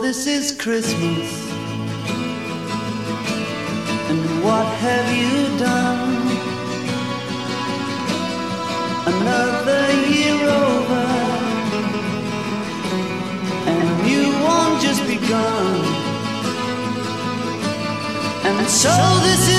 this is Christmas, and what have you done? Another year over, and a new one just begun. And so this is